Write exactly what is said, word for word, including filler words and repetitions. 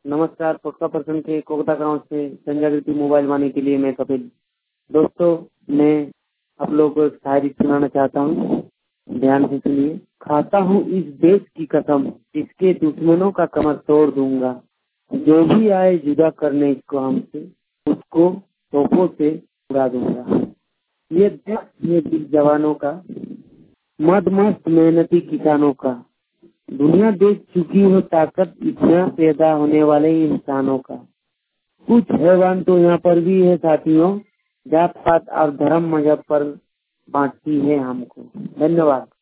नमस्कार, कोटका प्रखंड के कोकता गांव से संजय मोबाइल वाणी के लिए मैं कपिल। दोस्तों, मैं आप लोगों को एक शायरी सुनाना चाहता हूँ, ध्यान से सुनिए। खाता हूँ इस देश की कसम, इसके दुश्मनों का कमर तोड़ दूंगा। जो भी आए जुदा करने इसको हमसे, उसको तोपों से उड़ा दूंगा। ये देश ये दिल जवानों का, मद मस्त मेहनती किसानों का। दुनिया देख चुकी हो ताकत इतना पैदा होने वाले इंसानों का। कुछ हैवान तो यहाँ पर भी है साथियों, जात पात और धर्म मजहब पर बांटती है हमको। धन्यवाद।